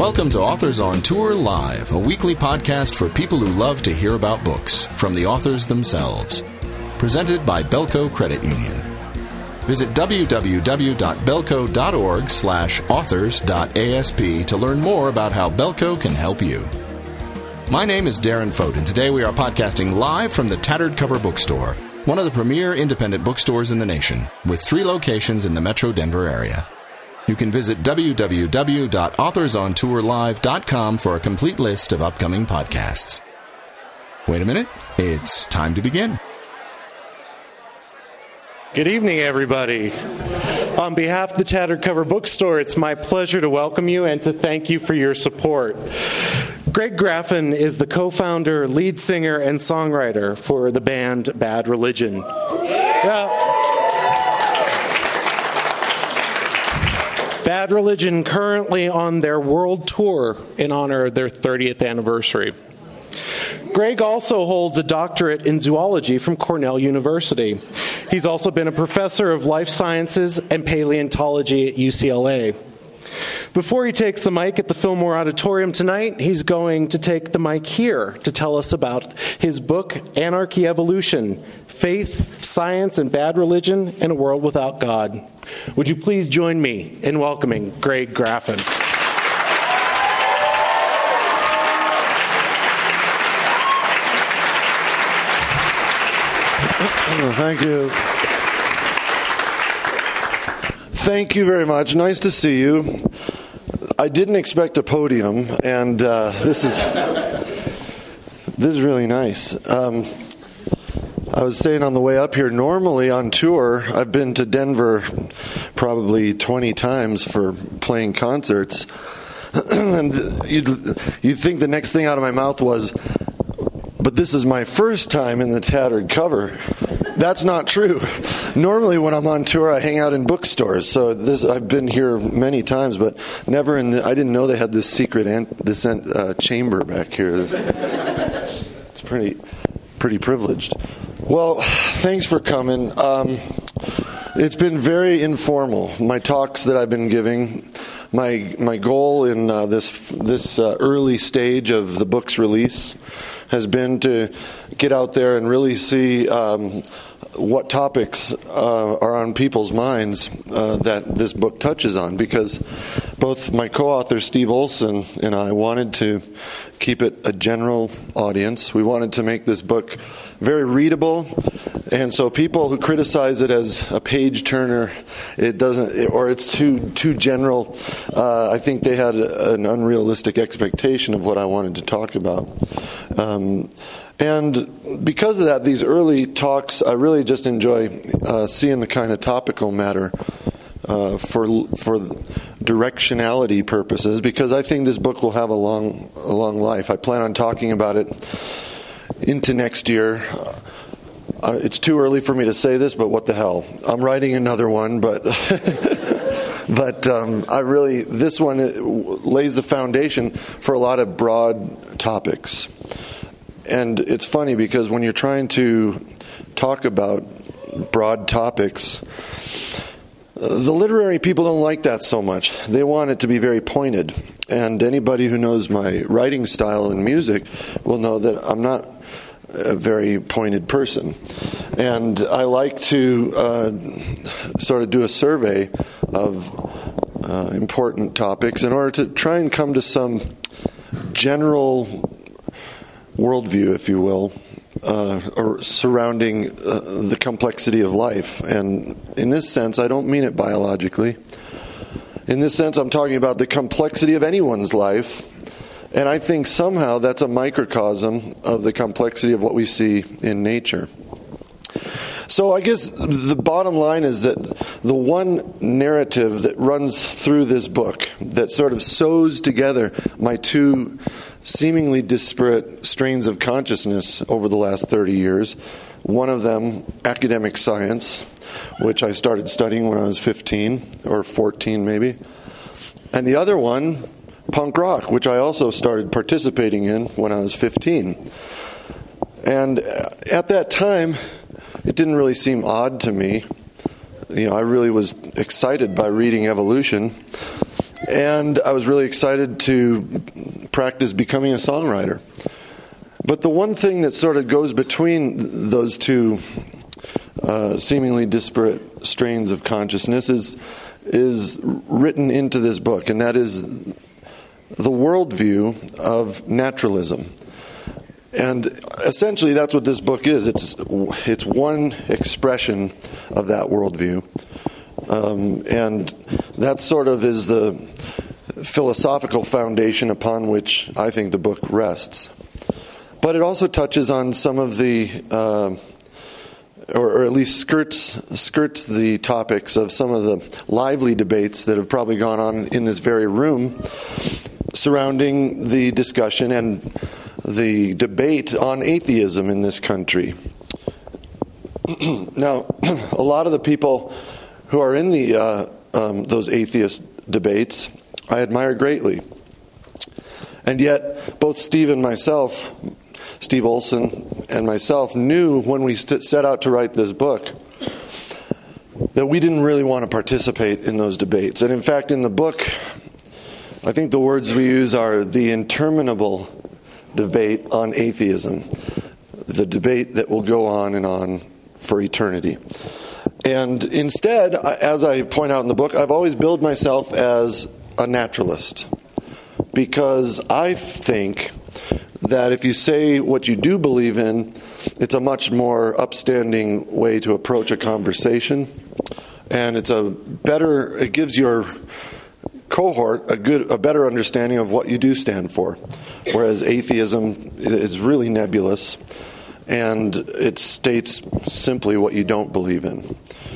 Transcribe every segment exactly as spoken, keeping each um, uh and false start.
Welcome to Authors on Tour Live, a weekly podcast for people who love to hear about books from the authors themselves. Presented by Belco Credit Union. Visit w w w dot belco dot org slash authors dot a s p to learn more about how Belco can help you. My name is Darren Fote, and today we are podcasting live from the Tattered Cover Bookstore, one of the premier independent bookstores in the nation, with three locations in the Metro Denver area. You can visit w w w dot authors on tour live dot com for a complete list of upcoming podcasts. Wait a minute, it's time to begin. Good evening, everybody. On behalf of the Tattered Cover Bookstore, it's my pleasure to welcome you and to thank you for your support. Greg Graffin is the co-founder, lead singer, and songwriter for the band Bad Religion. Yeah. Bad Religion currently on their world tour in honor of their thirtieth anniversary. Greg also holds a doctorate in zoology from Cornell University. He's also been a professor of life sciences and paleontology at U C L A. Before he takes the mic at the Fillmore Auditorium tonight, he's going to take the mic here to tell us about his book, Anarchy Evolution, Faith, Science, and Bad Religion in a World Without God. Would you please join me in welcoming Greg Graffin? Oh, thank you. Thank you very much. Nice to see you. I didn't expect a podium, and uh, this is this is really nice. Um, I was saying on the way up here, normally on tour, I've been to Denver probably twenty times for playing concerts, and you'd, you'd think the next thing out of my mouth was, but this is my first time in the Tattered Cover. That's not true. Normally when I'm on tour, I hang out in bookstores. So this, I've been here many times, but never in the, I didn't know they had this secret ant, this uh, chamber back here. It's pretty, pretty privileged. Well, thanks for coming. Um, it's been very informal. My talks that I've been giving, my my goal in uh, this this uh, early stage of the book's release has been to get out there and really see um, what topics uh, are on people's minds uh, that this book touches on, because both my co-author Steve Olson and I wanted to keep it a general audience. We wanted to make this book very readable, and so people who criticize it as a page turner, it doesn't, or it's too too general, uh, I think they had an unrealistic expectation of what I wanted to talk about. Um, and because of that, these early talks, I really just enjoy uh, seeing the kind of topical matter uh, for for directionality purposes, because I think this book will have a long a long life. I plan on talking about it into next year. Uh, it's too early for me to say this, but what the hell? I'm writing another one, but but um, I really this one lays the foundation for a lot of broad topics. And it's funny because when you're trying to talk about broad topics, the literary people don't like that so much. They want it to be very pointed. And anybody who knows my writing style in music will know that I'm not a very pointed person. And I like to uh, sort of do a survey of uh, important topics in order to try and come to some general worldview, if you will, uh, or surrounding uh, the complexity of life. And in this sense, I don't mean it biologically. In this sense, I'm talking about the complexity of anyone's life. And I think somehow that's a microcosm of the complexity of what we see in nature. So I guess the bottom line is that the one narrative that runs through this book that sort of sews together my two seemingly disparate strains of consciousness over the last thirty years, one of them academic science, which I started studying when I was fifteen or fourteen maybe, and the other one punk rock, which I also started participating in when I was fifteen. And at that time, it didn't really seem odd to me. You know, I really was excited by reading Evolution. and I was really excited to practice becoming a songwriter. But the one thing that sort of goes between those two uh, seemingly disparate strains of consciousness is, is written into this book, and that is the worldview of naturalism. And essentially that's what this book is. It's it's one expression of that worldview. Um, and that sort of is the philosophical foundation upon which I think the book rests. But it also touches on some of the, uh, or, or at least skirts skirts the topics of some of the lively debates that have probably gone on in this very room surrounding the discussion and the debate on atheism in this country. Now, a lot of the people who are in the uh, um, those atheist debates, I admire greatly. And yet, both Steve and myself, Steve Olson and myself, knew when we st- set out to write this book that we didn't really want to participate in those debates. And in fact, in the book, I think the words we use are the interminable debate on atheism, the debate that will go on and on for eternity. And instead, as I point out in the book, I've always billed myself as a naturalist, because I think that if you say what you do believe in, it's a much more upstanding way to approach a conversation, and it's a better, it gives your cohort a good, a better understanding of what you do stand for. Whereas atheism is really nebulous, and it states simply what you don't believe in.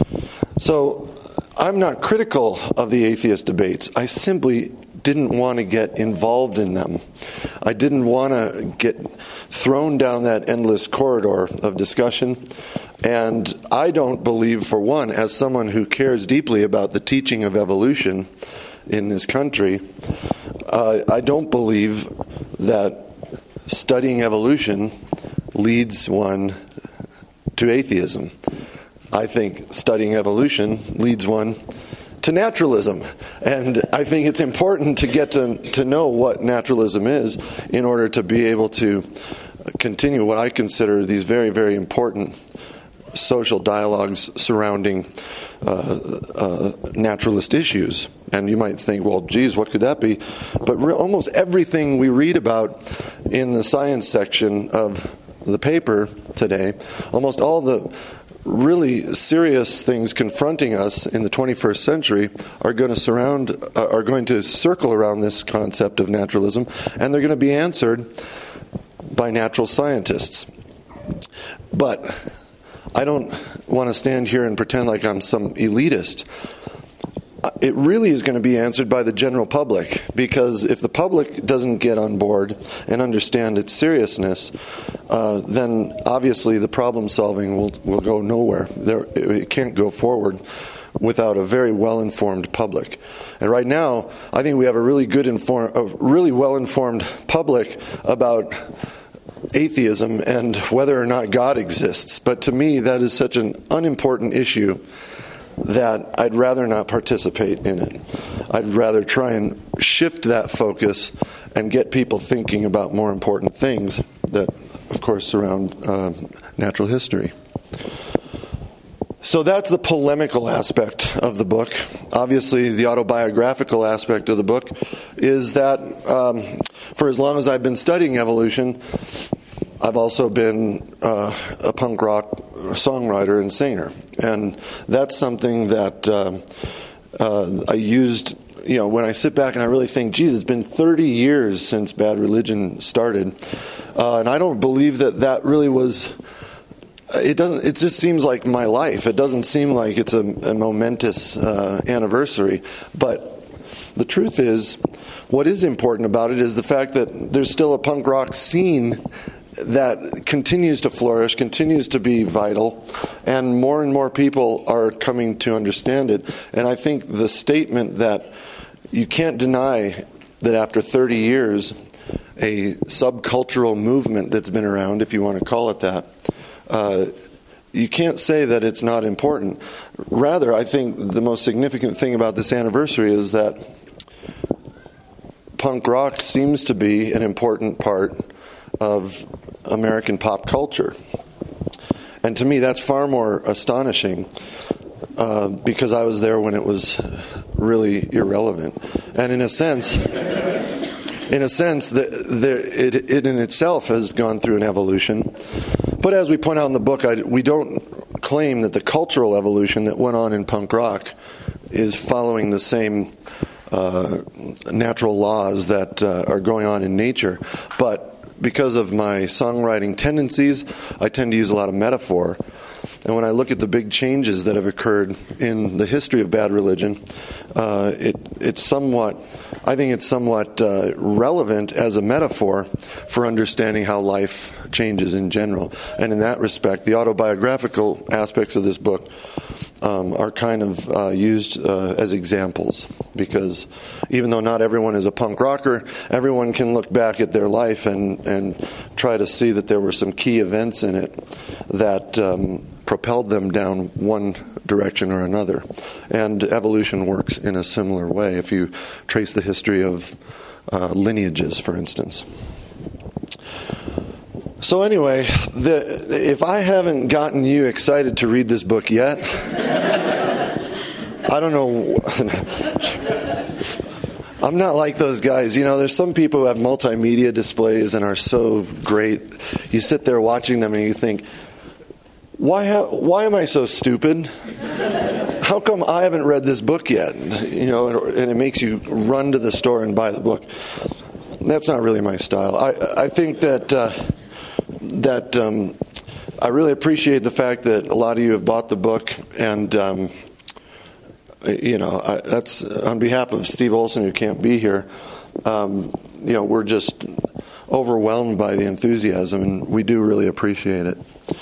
So I'm not critical of the atheist debates. I simply didn't want to get involved in them. I didn't want to get thrown down that endless corridor of discussion. And I don't believe, for one, as someone who cares deeply about the teaching of evolution in this country, uh, I don't believe that studying evolution leads one to atheism. I think studying evolution leads one to naturalism. And I think it's important to get to, to know what naturalism is in order to be able to continue what I consider these very, very important social dialogues surrounding uh, uh, naturalist issues. And you might think, well, geez, what could that be? But re- almost everything we read about in the science section of the paper today, almost all the really serious things confronting us in the twenty-first century are going to surround, uh, are going to circle around this concept of naturalism, and they're going to be answered by natural scientists. But I don't want to stand here and pretend like I'm some elitist. It really is going to be answered by the general public, because if the public doesn't get on board and understand its seriousness, uh, then obviously the problem solving will will go nowhere. There, it can't go forward without a very well-informed public. And right now, I think we have a really good inform, a really well-informed public about atheism and whether or not God exists. But to me, that is such an unimportant issue that I'd rather not participate in it. I'd rather try and shift that focus and get people thinking about more important things that, of course, surround uh, natural history. So that's the polemical aspect of the book. Obviously, the autobiographical aspect of the book is that um, for as long as I've been studying evolution, I've also been uh, a punk rock songwriter and singer. And that's something that uh, uh, I used, you know, when I sit back and I really think, geez, it's been thirty years since Bad Religion started. Uh, and I don't believe that that really was, it doesn't, it just seems like my life. It doesn't seem like it's a, a momentous uh, anniversary. But the truth is, what is important about it is the fact that there's still a punk rock scene that continues to flourish, continues to be vital, and more and more people are coming to understand it. And I think the statement that you can't deny that after thirty years, a subcultural movement that's been around, if you want to call it that, uh, you can't say that it's not important. Rather, I think the most significant thing about this anniversary is that punk rock seems to be an important part of American pop culture. And to me, that's far more astonishing uh, because I was there when it was really irrelevant. And in a sense, in a sense, the, the, it, it in itself has gone through an evolution. But as we point out in the book, I, we don't claim that the cultural evolution that went on in punk rock is following the same uh, natural laws that uh, are going on in nature. But because of my songwriting tendencies, I tend to use a lot of metaphor. And when I look at the big changes that have occurred in the history of Bad Religion, uh, it, it's somewhat, I think it's somewhat uh, relevant as a metaphor for understanding how life changes in general. And in that respect, the autobiographical aspects of this book um, are kind of uh, used uh, as examples. Because even though not everyone is a punk rocker, everyone can look back at their life and, and try to see that there were some key events in it that um, propelled them down one direction or another. And evolution works in a similar way if you trace the history of uh, lineages, for instance. So anyway, the, if I haven't gotten you excited to read this book yet, I don't know. I'm not like those guys. You know, there's some people who have multimedia displays and are so great. You sit there watching them and you think, Why ha- why am I so stupid? How come I haven't read this book yet? You know, and it makes you run to the store and buy the book. That's not really my style. I I think that uh, that um, I really appreciate the fact that a lot of you have bought the book, and um, you know, I, that's on behalf of Steve Olson, who can't be here. Um, you know, we're just overwhelmed by the enthusiasm, and we do really appreciate it.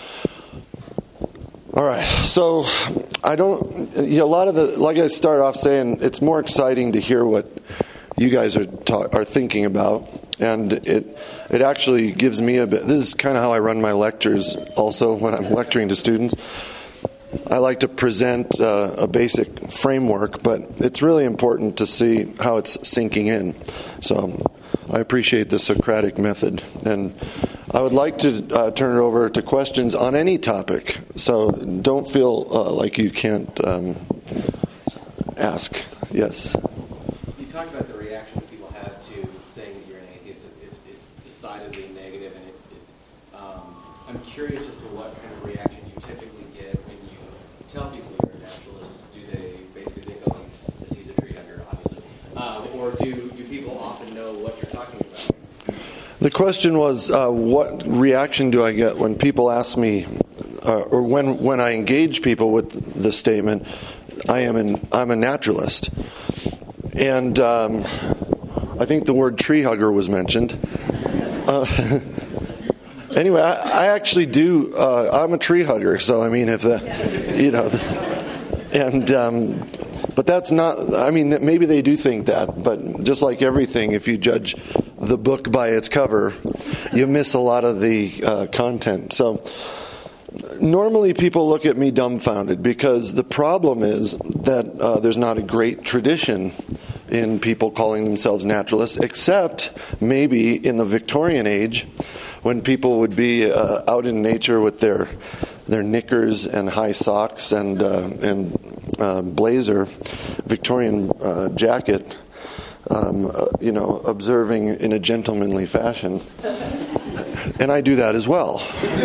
All right, so I don't, you know, a lot of the, like I started off saying, it's more exciting to hear what you guys are ta- are thinking about, and it it actually gives me a bit, this is kind of how I run my lectures also when I'm lecturing to students. I like to present uh, a basic framework, but it's really important to see how it's sinking in. So I appreciate the Socratic method, and I would like to uh, turn it over to questions on any topic, so don't feel uh, like you can't um, ask. Yes? You talked about the reaction that people have to saying that you're an atheist. It's, it's decidedly negative, and it, it, um, I'm curious as to what kind of reaction you typically get when you tell people you're a naturalist. Do they basically think, oh, he's, he's a tree hugger, obviously? Um, or do, do people often know what you're talking about? The question was, uh, what reaction do I get when people ask me, uh, or when when I engage people with the statement, I am an I'm a naturalist, and um, I think the word tree hugger was mentioned. Uh, anyway, I, I actually do. Uh, I'm a tree hugger, so I mean, if the, you know, and. Um, But that's not, I mean, maybe they do think that, but just like everything, if you judge the book by its cover, you miss a lot of the uh, content. So normally people look at me dumbfounded because the problem is that uh, there's not a great tradition in people calling themselves naturalists, except maybe in the Victorian age when people would be uh, out in nature with their their knickers and high socks and uh, and uh, blazer, Victorian uh, jacket, um, uh, you know, observing in a gentlemanly fashion. And I do that as well.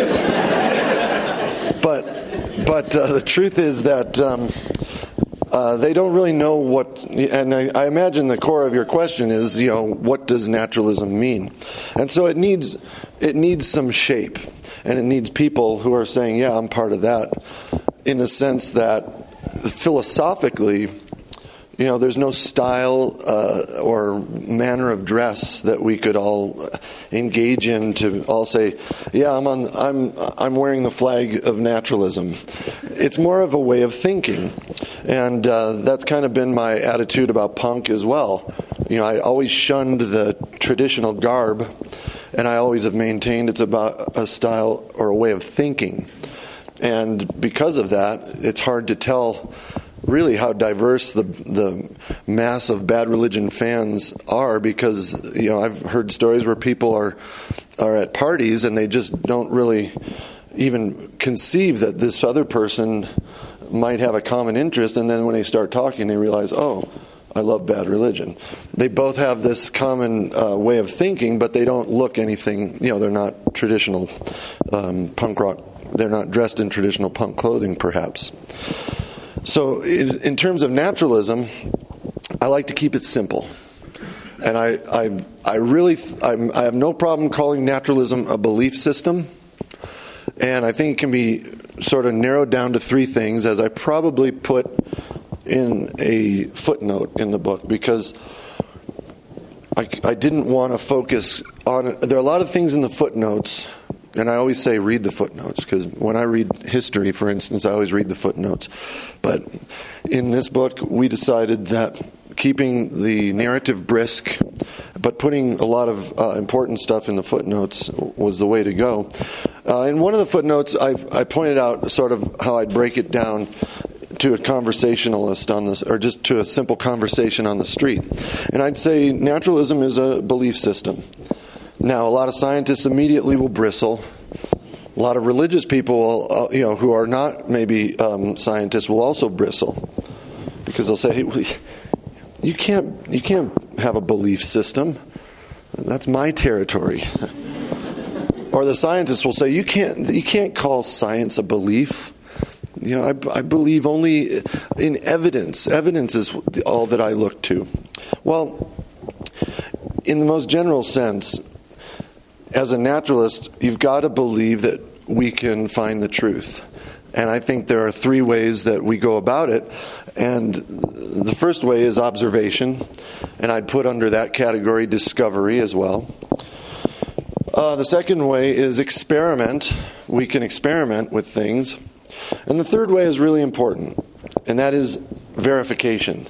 But but uh, the truth is that um, uh, they don't really know what, and I, I imagine the core of your question is, you know, what does naturalism mean? And so it needs it needs some shape. And it needs people who are saying, yeah, I'm part of that, in a sense that philosophically, you know, there's no style uh, or manner of dress that we could all engage in to all say, yeah, I'm on, I'm I'm wearing the flag of naturalism. It's more of a way of thinking, and uh, that's kind of been my attitude about punk as well. You know, I always shunned the traditional garb. And I always have maintained it's about a style or a way of thinking. And because of that, it's hard to tell really how diverse the the mass of Bad Religion fans are, because you know I've heard stories where people are are at parties and they just don't really even conceive that this other person might have a common interest, and then when they start talking they realize, oh, I love Bad Religion. They both have this common uh, way of thinking, but they don't look anything, you know, they're not traditional um, punk rock, they're not dressed in traditional punk clothing perhaps. So in, in terms of naturalism, I like to keep it simple. And I I, I really, I'm, I have no problem calling naturalism a belief system. And I think it can be sort of narrowed down to three things, as I probably put in a footnote in the book, because I, I didn't want to focus on it. There are a lot of things in the footnotes, and I always say read the footnotes, because when I read history, for instance, I always read the footnotes. But in this book, we decided that keeping the narrative brisk, but putting a lot of uh, important stuff in the footnotes was the way to go. Uh, in one of the footnotes, I, I pointed out sort of how I'd break it down to a conversationalist on this, or just to a simple conversation on the street. And I'd say naturalism is a belief system. Now, a lot of scientists immediately will bristle. A lot of religious people, will, uh, you know, who are not maybe um, scientists, will also bristle, because they'll say, hey, "You can't, you can't have a belief system. That's my territory." Or the scientists will say, "You can't, you can't call science a belief. You know, I, I believe only in evidence. Evidence is all that I look to." Well, in the most general sense, as a naturalist, you've got to believe that we can find the truth. And I think there are three ways that we go about it. And the first way is observation, and I'd put under that category discovery as well. Uh, the second way is experiment. We can experiment with things. And the third way is really important, and that is verification.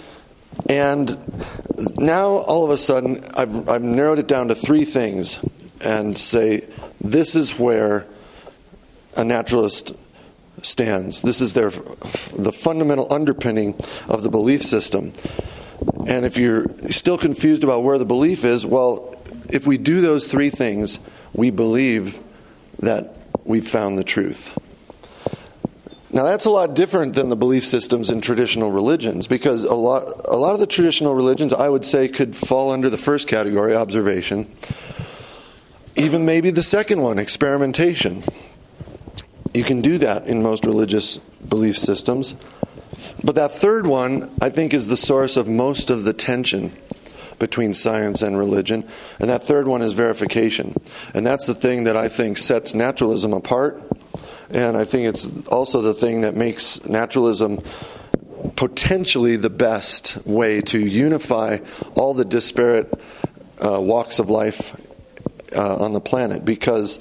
And now, all of a sudden, I've, I've narrowed it down to three things, and say, this is where a naturalist stands. This is their the fundamental underpinning of the belief system. And if you're still confused about where the belief is, well, if we do those three things, we believe that we've found the truth. Now, that's a lot different than the belief systems in traditional religions, because a lot a lot of the traditional religions, I would say, could fall under the first category, observation. Even maybe the second one, experimentation. You can do that in most religious belief systems. But that third one, I think, is the source of most of the tension between science and religion. And that third one is verification. And that's the thing that I think sets naturalism apart. And I think it's also the thing that makes naturalism potentially the best way to unify all the disparate uh, walks of life uh, on the planet. Because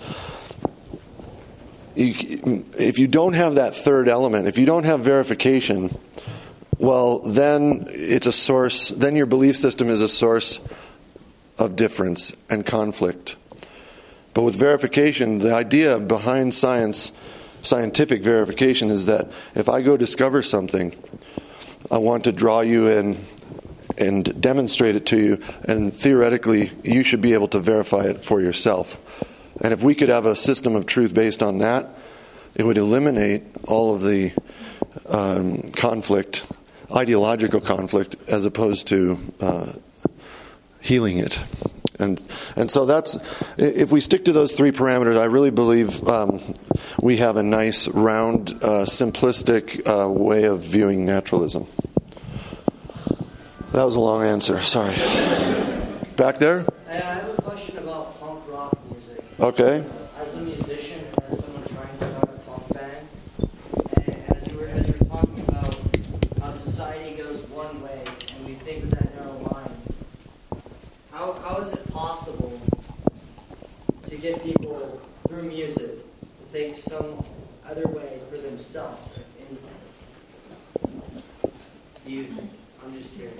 you, if you don't have that third element, if you don't have verification, well, then it's a source, then your belief system is a source of difference and conflict. But with verification, the idea behind science, scientific verification, is that if I go discover something, I want to draw you in and demonstrate it to you, and theoretically you should be able to verify it for yourself. And if we could have a system of truth based on that, it would eliminate all of the um, conflict, ideological conflict, as opposed to uh, healing it. And and so that's, if we stick to those three parameters, I really believe um, we have a nice, round, uh, simplistic uh, way of viewing naturalism. That was a long answer, sorry. Back there? I have a question about punk rock music. Okay. As a musician, as someone trying to start a punk band, and as you were, as you were talking about how society goes one way, and we think of that in our mind, how how is it possible to get people through music to think some other way for themselves? Do you? I'm just curious.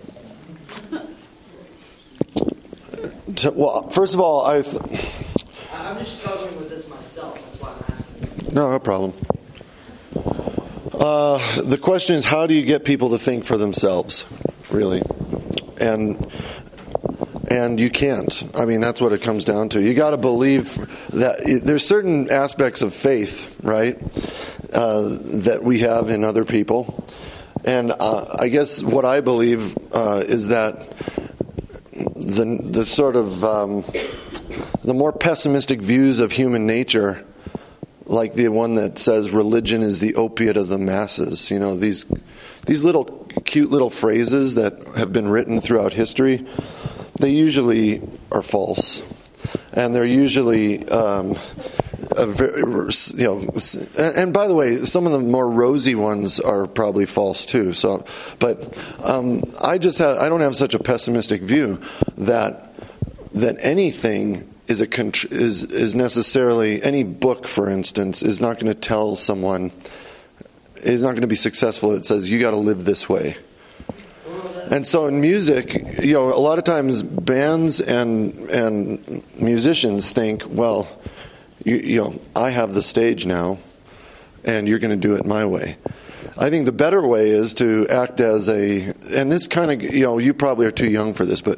Well, first of all, I. Th- I'm just struggling with this myself. That's why I'm asking you. No, no problem. Uh, the question is, how do you get people to think for themselves, really? And and you can't. I mean, that's what it comes down to. You got to believe that there's certain aspects of faith, right, uh, that we have in other people. And uh, I guess what I believe uh, is that the the sort of um, the more pessimistic views of human nature, like the one that says religion is the opiate of the masses, you know, these these little cute little phrases that have been written throughout history, they usually are false, and they're usually um, a very, you know. And by the way, some of the more rosy ones are probably false too. So, but um, I just have, I don't have such a pessimistic view that that anything is a is is necessarily, any book, for instance, is not going to tell someone, is not going to be successful. It says you got to live this way. And so in music, you know, a lot of times bands and and musicians think, well, you, you know, I have the stage now, and you're going to do it my way. I think the better way is to act as a, and this kind of, you know, you probably are too young for this, but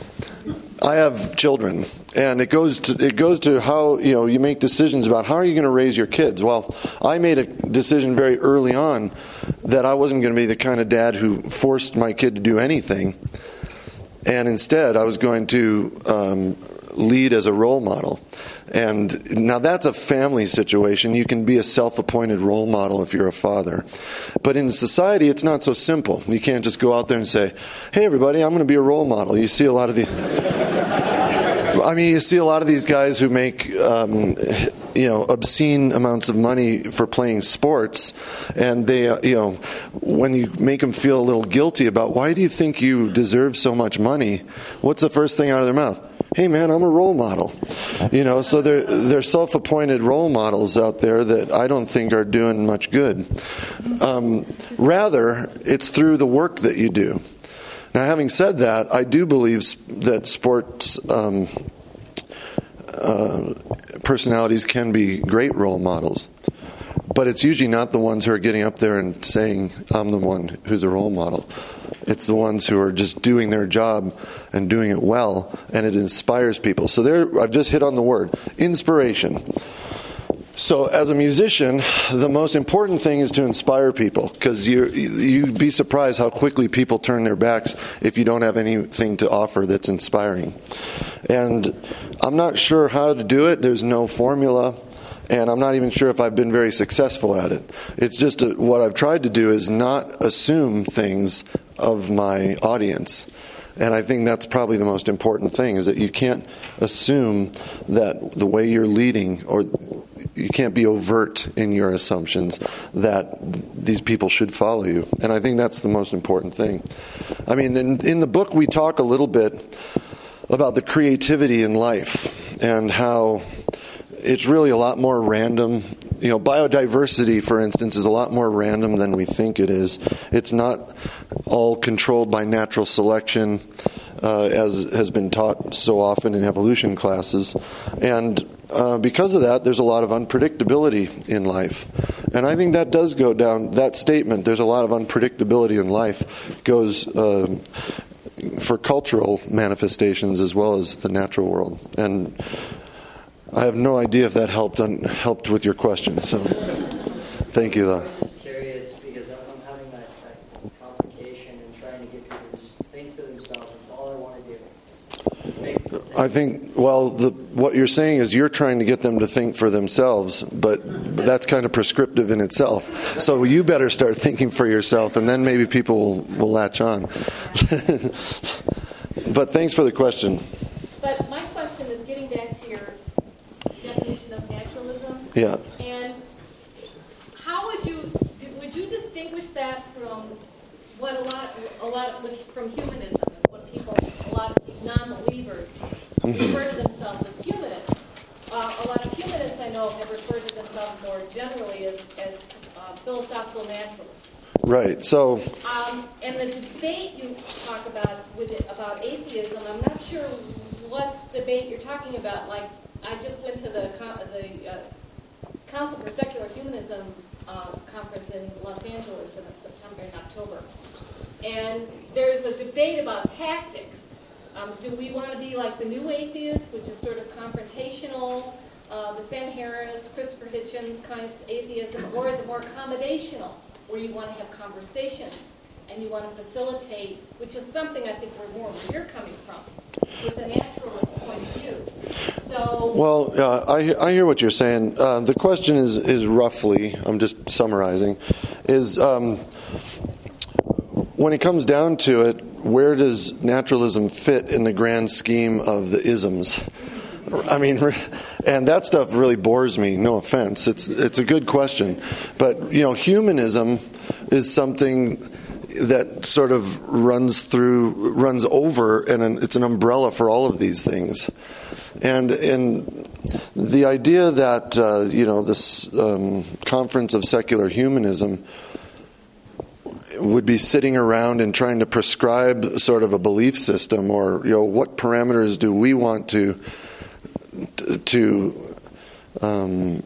I have children, and it goes to it goes to how, you know, you make decisions about how are you going to raise your kids. Well, I made a decision very early on that I wasn't going to be the kind of dad who forced my kid to do anything, and instead I was going to um, lead as a role model. And now that's a family situation. You can be a self-appointed role model if you're a father. But in society, it's not so simple. You can't just go out there and say, hey, everybody, I'm going to be a role model. You see a lot of the... I mean, you see a lot of these guys who make, um, you know, obscene amounts of money for playing sports, and they, uh, you know, when you make them feel a little guilty about why do you think you deserve so much money, what's the first thing out of their mouth? Hey, man, I'm a role model. You know, so they're, they're self-appointed role models out there that I don't think are doing much good. Um, rather, it's through the work that you do. Now, having said that, I do believe that sports um, uh, personalities can be great role models. But it's usually not the ones who are getting up there and saying, I'm the one who's a role model. It's the ones who are just doing their job and doing it well, and it inspires people. So there, I've just hit on the word, inspiration. So as a musician, the most important thing is to inspire people, because you, you'd be surprised how quickly people turn their backs if you don't have anything to offer that's inspiring. And I'm not sure how to do it. There's no formula. And I'm not even sure if I've been very successful at it. It's just a, what I've tried to do is not assume things of my audience. And I think that's probably the most important thing, is that you can't assume that the way you're leading, or you can't be overt in your assumptions that these people should follow you. And I think that's the most important thing. I mean, in, in the book we talk a little bit about the creativity in life and how it's really a lot more random. You know, biodiversity, for instance, is a lot more random than we think it is. It's not all controlled by natural selection, uh, as has been taught so often in evolution classes. And uh, because of that, there's a lot of unpredictability in life. And I think that does go down, that statement, there's a lot of unpredictability in life, goes uh, for cultural manifestations as well as the natural world. And I have no idea if that helped un- helped with your question. So, thank you, though. I'm just curious because I'm, I'm having that, that complication and trying to get people to just think for themselves. That's all I want to do. Think, think. I think, well, the, what you're saying is you're trying to get them to think for themselves, but, but that's kind of prescriptive in itself. So you better start thinking for yourself, and then maybe people will, will latch on. But thanks for the question. But my question is getting back to your definition of naturalism. Yeah. And how would you would you distinguish that from what a lot a lot with, from humanism, and what people a lot of non-believers Mm-hmm. refer to themselves as humanists? Uh, a lot of humanists I know have referred to themselves more generally as as uh, philosophical naturalists. Right. So. Um, and the debate you talk about with it, about atheism, I'm not sure what debate you're talking about. Like, I just went to the the uh, Council for Secular Humanism uh, conference in Los Angeles in September and October. And there's a debate about tactics. Um, do we want to be like the new atheists, which is sort of confrontational, uh, the Sam Harris, Christopher Hitchens kind of atheism, or is it more accommodational, where you want to have conversations and you want to facilitate, which is something I think we're more where you're coming from, with a naturalist point of view. So, well, uh, I, I hear what you're saying. Uh, the question is, is roughly, I'm just summarizing, is um, when it comes down to it, where does naturalism fit in the grand scheme of the isms? I mean, and that stuff really bores me. No offense. It's it's a good question, but you know, humanism is something that sort of runs through, runs over, and it's an umbrella for all of these things. And and the idea that uh, you know this um, conference of secular humanism would be sitting around and trying to prescribe sort of a belief system, or you know, what parameters do we want to to um,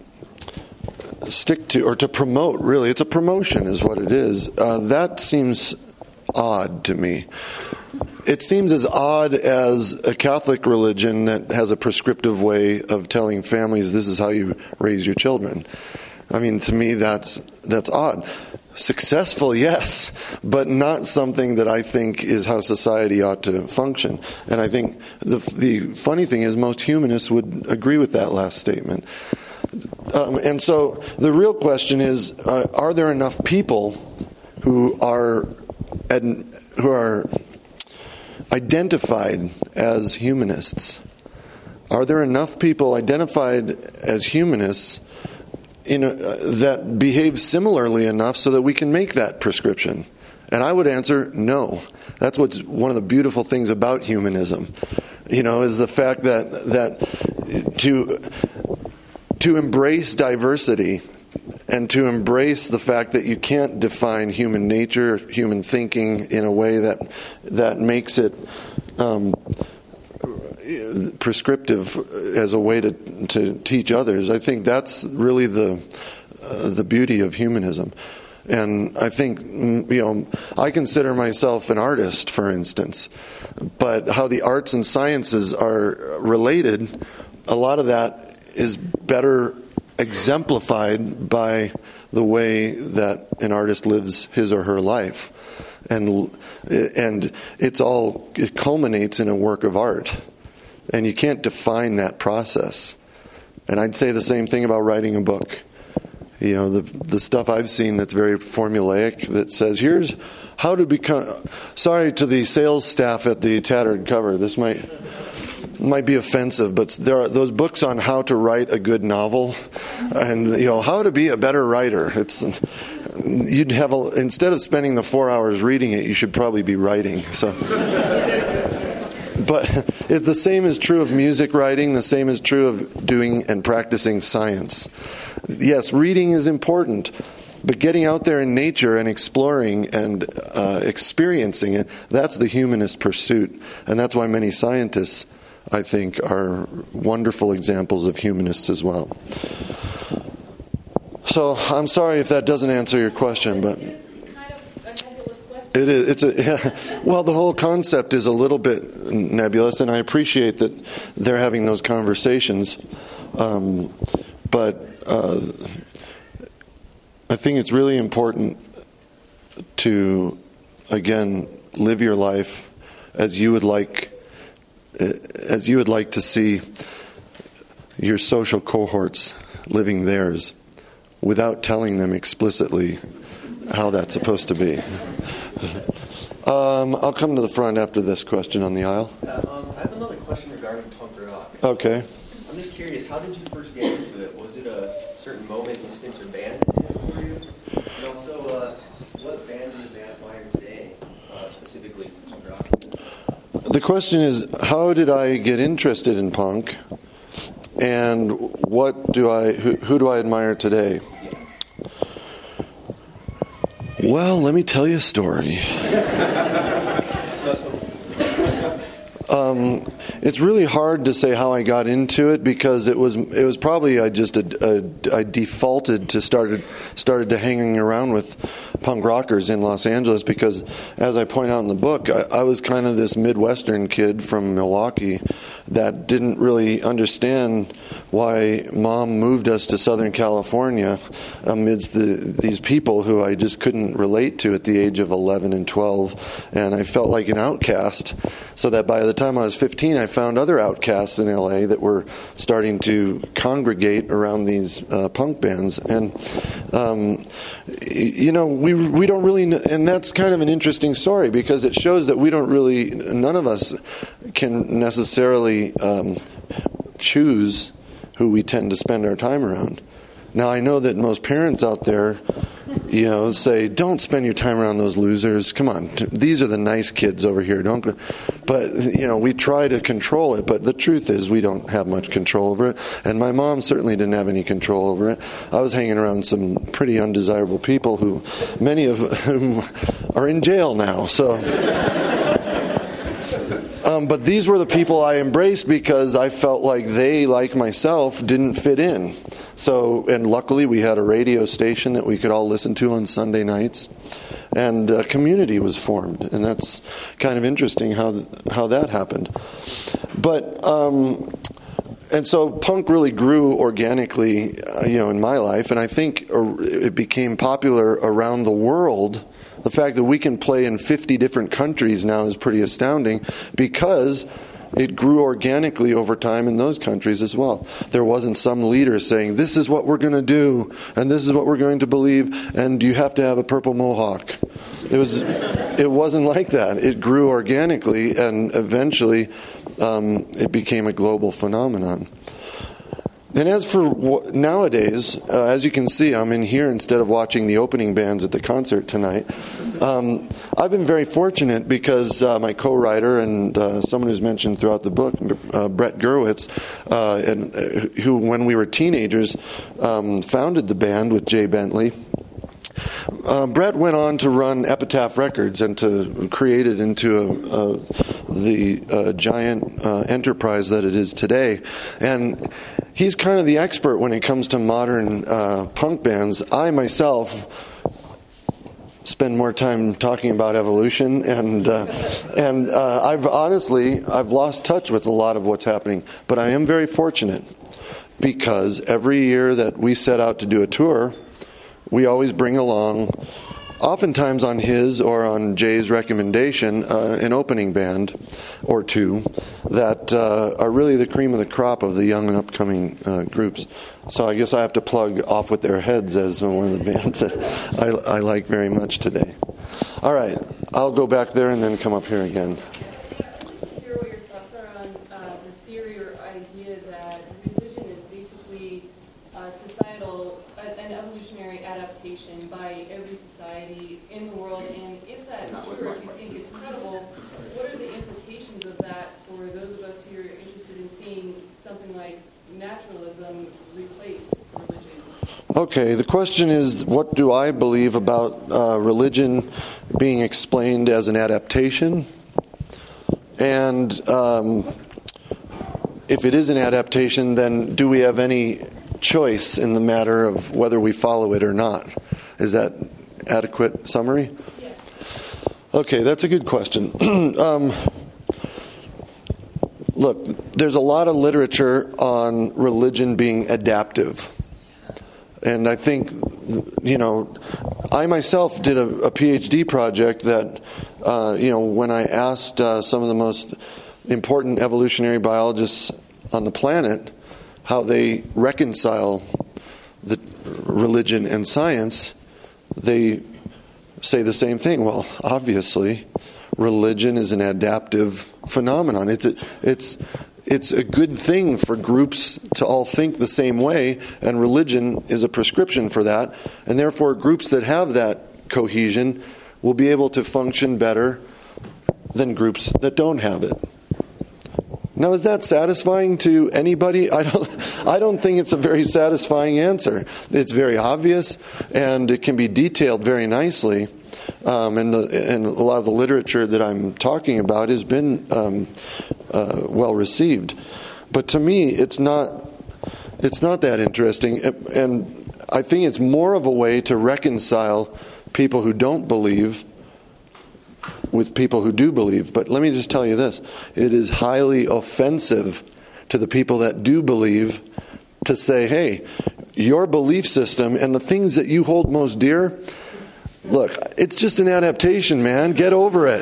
stick to, or to promote. Really, it's a promotion is what it is. Uh, that seems odd to me. It seems as odd as a Catholic religion that has a prescriptive way of telling families this is how you raise your children. I mean, to me, that's that's odd. Successful, yes, but not something that I think is how society ought to function. And I think the the funny thing is most humanists would agree with that last statement. Um, and so the real question is, uh, are there enough people who are ad, who are identified as humanists? Are there enough people identified as humanists in a, uh, that behave similarly enough so that we can make that prescription? And I would answer no. That's what's one of the beautiful things about humanism, you know, is the fact that that to to embrace diversity and to embrace the fact that you can't define human nature, human thinking in a way that that makes it um, prescriptive as a way to to teach others. I think that's really the uh, the beauty of humanism. And I think, you know, I consider myself an artist, for instance, but how the arts and sciences are related, a lot of that is better exemplified by the way that an artist lives his or her life. And and it's all, it culminates in a work of art. And you can't define that process. And I'd say the same thing about writing a book. You know, the the stuff I've seen that's very formulaic, that says, here's how to become... Sorry to the sales staff at the Tattered Cover. This might might be offensive, but there are those books on how to write a good novel and, you know, how to be a better writer. It's... You'd have a, instead of spending the four hours reading it, you should probably be writing. So... But it, the same is true of music writing. The same is true of doing and practicing science. Yes, reading is important, but getting out there in nature and exploring and uh, experiencing it, that's the humanist pursuit. And that's why many scientists, I think, are wonderful examples of humanists as well. So I'm sorry if that doesn't answer your question, but... It is. It's a yeah. Well, the whole concept is a little bit nebulous, and I appreciate that they're having those conversations. Um, but uh, I think it's really important to, again, live your life as you would like, as you would like to see your social cohorts living theirs, without telling them explicitly how that's supposed to be. Um, I'll come to the front after this question on the aisle. Uh, um, I have another question regarding punk rock. Okay. I'm just curious, how did you first get into it? Was it a certain moment, instance, or band that did it for you? And also, uh, what band do you admire today, uh, specifically punk rock? The question is, how did I get interested in punk, and what do I, who, who do I admire today? Well, let me tell you a story. um, Um, it's really hard to say how I got into it because it was it was probably I just a, a, I defaulted to started started to hanging around with punk rockers in Los Angeles because, as I point out in the book, I, I was kind of this Midwestern kid from Milwaukee that didn't really understand why Mom moved us to Southern California amidst the, these people who I just couldn't relate to at the age of eleven and twelve, and I felt like an outcast, so that by the time I was fifteen, I found other outcasts in L A that were starting to congregate around these uh, punk bands. And, um, you know, we we don't really, know, and that's kind of an interesting story because it shows that we don't really, none of us can necessarily um, choose who we tend to spend our time around. Now, I know that most parents out there, you know, say, don't spend your time around those losers. Come on, these are the nice kids over here. Don't go. But, you know, we try to control it, but the truth is we don't have much control over it. And my mom certainly didn't have any control over it. I was hanging around some pretty undesirable people who, many of whom are in jail now. So... Um, but these were the people I embraced because I felt like they, like myself, didn't fit in. So, and luckily we had a radio station that we could all listen to on Sunday nights, and a community was formed, and that's kind of interesting how how that happened. But um, and so punk really grew organically, uh, you know, in my life, and I think it became popular around the world. The fact that we can play in fifty different countries now is pretty astounding because it grew organically over time in those countries as well. There wasn't some leader saying, this is what we're going to do, and this is what we're going to believe, and you have to have a purple mohawk. It was, it wasn't like that. It grew organically, and eventually um, it became a global phenomenon. And as for w- nowadays, uh, as you can see, I'm in here instead of watching the opening bands at the concert tonight. Um, I've been very fortunate because uh, my co-writer and uh, someone who's mentioned throughout the book, uh, Brett Gurewitz, uh, and uh, who, when we were teenagers, um, founded the band with Jay Bentley. Uh, Brett went on to run Epitaph Records and to create it into a, a, the uh, giant uh, enterprise that it is today. And he's kind of the expert when it comes to modern uh, punk bands. I myself spend more time talking about evolution, and uh, and uh, I've honestly I've lost touch with a lot of what's happening. But I am very fortunate because every year that we set out to do a tour, we always bring along, oftentimes on his or on Jay's recommendation, uh, an opening band or two that uh, are really the cream of the crop of the young and upcoming uh, groups. So I guess I have to plug Off With Their Heads as one of the bands that I, I like very much today. All right, I'll go back there and then come up here again. Hear what your thoughts are on uh, the theory or idea that religion is basically uh, societal, an evolutionary adaptation by every society in the world, and if that's true, if you think it's credible, what are the implications of that for those of us who are interested in seeing something like naturalism replace religion? Okay, the question is, what do I believe about uh, religion being explained as an adaptation? And um, if it is an adaptation, then do we have any choice in the matter of whether we follow it or not? Is that adequate summary? Yeah. Okay, that's a good question. um, look, there's a lot of literature on religion being adaptive. And I think, you know, I myself did a, a PhD project that, uh, you know, when I asked uh, some of the most important evolutionary biologists on the planet how they reconcile the religion and science, they say the same thing. Well, obviously, religion is an adaptive phenomenon. It's a, it's it's a good thing for groups to all think the same way, and religion is a prescription for that. And therefore, groups that have that cohesion will be able to function better than groups that don't have it. Now, is that satisfying to anybody? I don't I don't think it's a very satisfying answer. It's very obvious, and it can be detailed very nicely. Um, and, the, and a lot of the literature that I'm talking about has been um, uh, well received. But to me, it's not it's not that interesting, and I think it's more of a way to reconcile people who don't believe with people who do believe. But let me just tell you this: it is highly offensive to the people that do believe to say, hey, your belief system and the things that you hold most dear, look, it's just an adaptation, man. Get over it.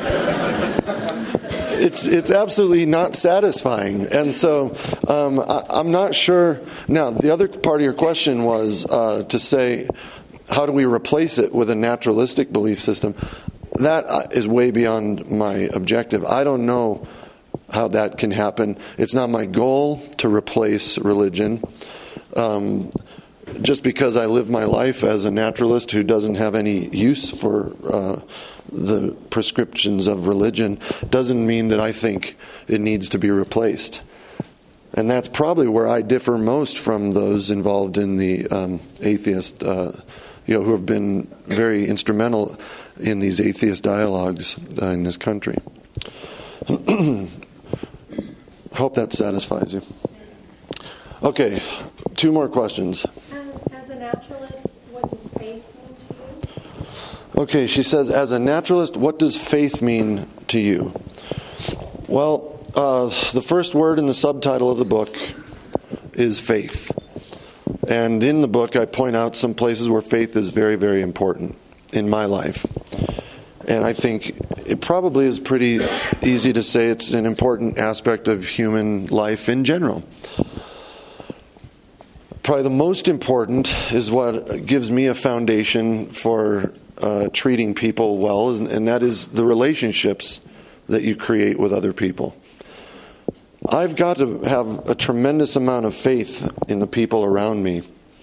It's it's absolutely not satisfying. And so um, I, I'm not sure. Now, the other part of your question was uh, to say, how do we replace it with a naturalistic belief system? That is way beyond my objective. I don't know how that can happen. It's not my goal to replace religion. Um, just because I live my life as a naturalist who doesn't have any use for uh, the prescriptions of religion doesn't mean that I think it needs to be replaced. And that's probably where I differ most from those involved in the um, atheist, uh, you know, who have been very instrumental in these atheist dialogues uh, in this country. I hope that satisfies you. Okay, two more questions. Um, as a naturalist, what does faith mean to you? Okay, she says, as a naturalist, what does faith mean to you? Well, uh, the first word in the subtitle of the book is faith. And in the book, I point out some places where faith is very, very important in my life. And I think it probably is pretty easy to say it's an important aspect of human life in general. Probably the most important is what gives me a foundation for uh, treating people well, and that is the relationships that you create with other people. I've got to have a tremendous amount of faith in the people around me,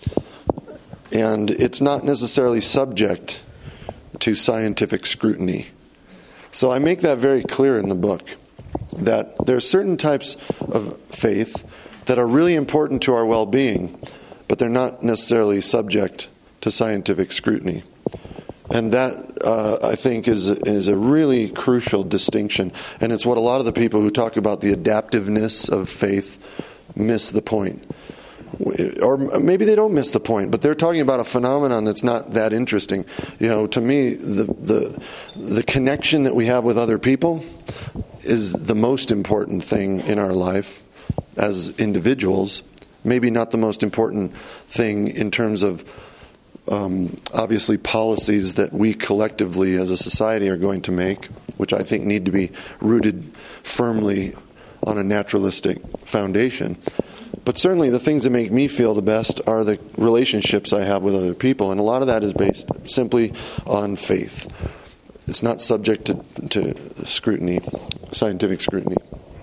and it's not necessarily subject to scientific scrutiny. So I make that very clear in the book, that there are certain types of faith that are really important to our well-being, but they're not necessarily subject to scientific scrutiny. And that, uh, I think, is is a really crucial distinction. And it's what a lot of the people who talk about the adaptiveness of faith miss the point. Or maybe they don't miss the point, but they're talking about a phenomenon that's not that interesting. You know, to me, the the the connection that we have with other people is the most important thing in our life as individuals. Maybe not the most important thing in terms of um, obviously policies that we collectively as a society are going to make, which I think need to be rooted firmly on a naturalistic foundation. But certainly the things that make me feel the best are the relationships I have with other people, and a lot of that is based simply on faith. It's not subject to, to scrutiny, scientific scrutiny.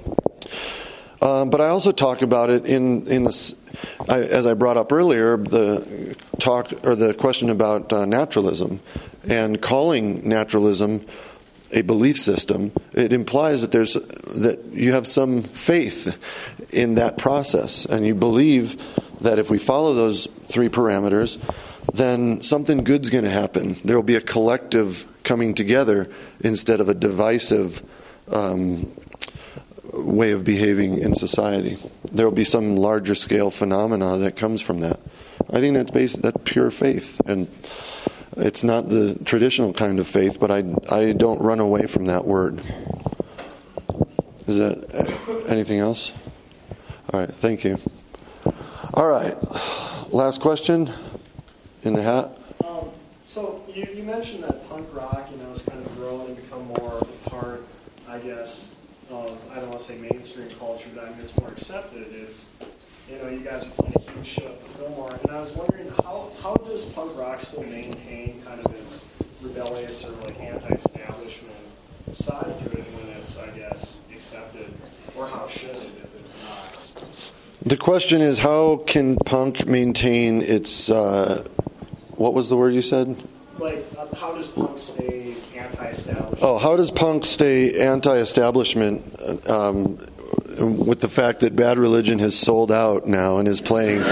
Um, but I also talk about it in in this, I, as I brought up earlier, the talk or the question about uh, naturalism, and calling naturalism a belief system. It implies that there's that you have some faith in that process, and you believe that if we follow those three parameters, then something good's going to happen. There will be a collective coming together instead of a divisive Um, way of behaving in society. There will be some larger scale phenomena that comes from that. I think that's based that's pure faith, and it's not the traditional kind of faith, but I I don't run away from that word. Is that anything else? All right, thank you. All right, last question in the hat. Um, so you, you mentioned that punk rock, you know, has kind of grown and become more of a part, I guess, of, I don't want to say mainstream culture, but I mean it's more accepted. It's, you know, you guys are playing a huge show at the Fillmore, and I was wondering how, how does punk rock still maintain kind of its rebellious or like anti-establishment side to it when it's, I guess, accepted, or how should it if it's not? The question is, how can punk maintain its, uh, what was the word you said? Like, uh, how does punk stay anti-establishment? Oh, how does punk stay anti-establishment um, with the fact that Bad Religion has sold out now and is playing?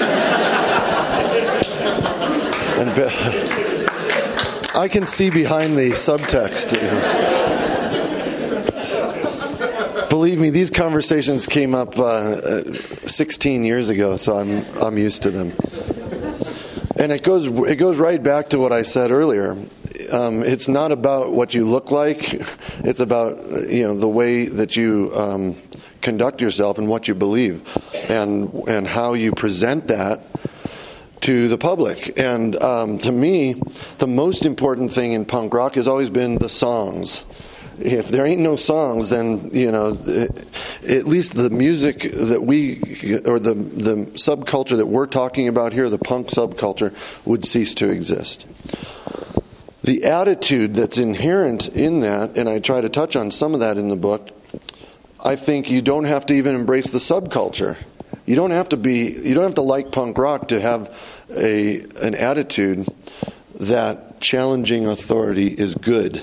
and be- I can see behind the subtext. Believe believe me, these conversations came up uh, sixteen years ago, so I'm I'm used to them. And it goes it goes right back to what I said earlier. Um, it's not about what you look like; it's about you know the way that you um, conduct yourself and what you believe, and and how you present that to the public. And um, to me, the most important thing in punk rock has always been the songs. If there ain't no songs, then, you know, at least the music that we, or the, the subculture that we're talking about here, the punk subculture, would cease to exist. The attitude that's inherent in that, and I try to touch on some of that in the book, I think you don't have to even embrace the subculture. You don't have to be, you don't have to like punk rock to have a an attitude that challenging authority is good.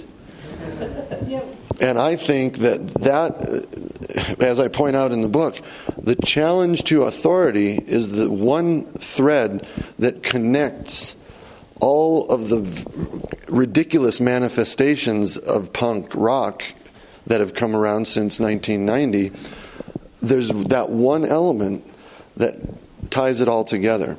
And I think that that, as I point out in the book, the challenge to authority is the one thread that connects all of the ridiculous manifestations of punk rock that have come around since nineteen ninety. There's that one element that ties it all together.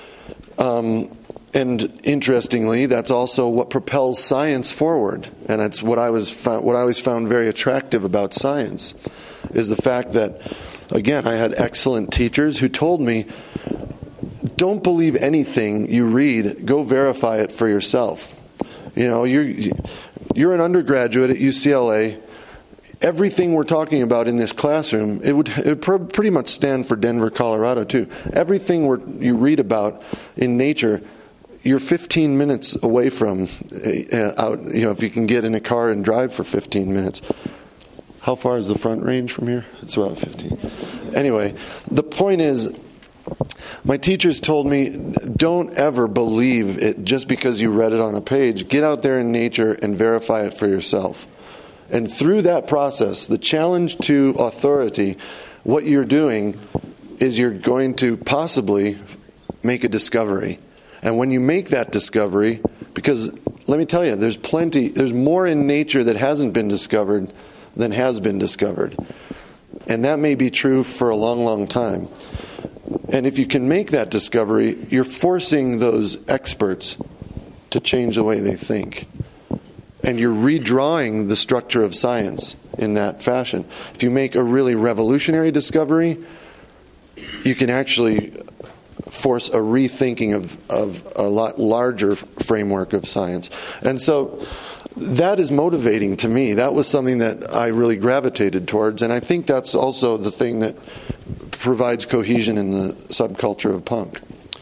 Um, And interestingly, that's also what propels science forward, and that's what I was found, what I always found very attractive about science, is the fact that, again, I had excellent teachers who told me, "Don't believe anything you read. Go verify it for yourself." You know, you're you're an undergraduate at U C L A. Everything we're talking about in this classroom, it would, it would pr- pretty much stand for Denver, Colorado, too. Everything we're, you read about in nature, you're fifteen minutes away from uh, out, you know, if you can get in a car and drive for fifteen minutes. How far is the Front Range from here? It's about fifteen. Anyway, the point is, my teachers told me, don't ever believe it just because you read it on a page. Get out there in nature and verify it for yourself. And through that process, the challenge to authority, what you're doing is you're going to possibly make a discovery. And when you make that discovery, because let me tell you, there's plenty, there's more in nature that hasn't been discovered than has been discovered. And that may be true for a long, long time. And if you can make that discovery, you're forcing those experts to change the way they think. And you're redrawing the structure of science in that fashion. If you make a really revolutionary discovery, you can actually force a rethinking of, of a lot larger framework of science. And so that is motivating to me. That was something that I really gravitated towards. And I think that's also the thing that provides cohesion in the subculture of punk.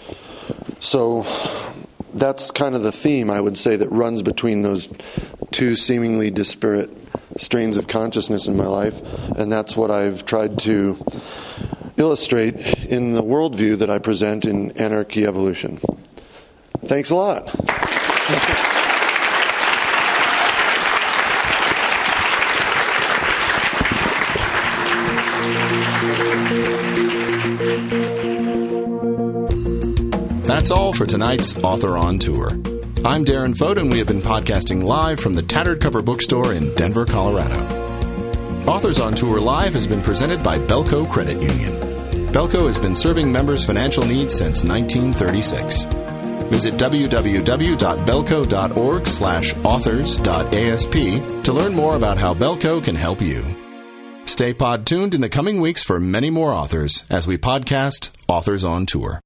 So that's kind of the theme, I would say, that runs between those two seemingly disparate strains of consciousness in my life. And that's what I've tried to illustrate in the worldview that I present in Anarchy Evolution. Thanks a lot. That's all for tonight's Author on Tour. I'm Darren Fote, and we have been podcasting live from the Tattered Cover Bookstore in Denver, Colorado. Authors on Tour Live has been presented by Belco Credit Union. Belco has been serving members' financial needs since nineteen thirty-six. Visit www.belco.org slash authors.asp to learn more about how Belco can help you. Stay pod tuned in the coming weeks for many more authors as we podcast Authors on Tour.